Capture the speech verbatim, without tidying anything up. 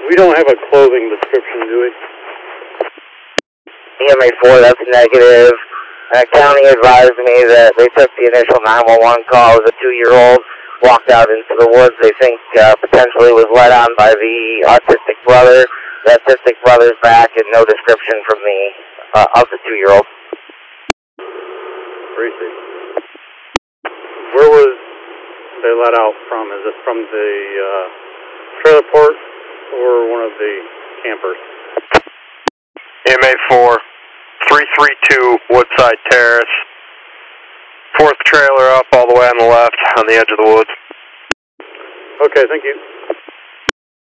We don't have a clothing description, do we? E M A four, that's negative. Uh, county advised me that they took the initial nine one one call as a two-year-old, walked out into the woods. They think uh, potentially was led on by the autistic brother. The autistic brother's back and no description from the uh, of the two-year-old. Appreciate. Where was they let out from? Is it from the uh, trailer port or one of the campers? E M A four, three three two Woodside Terrace. Fourth trailer up all the way on the left on the edge of the woods. Okay, thank you.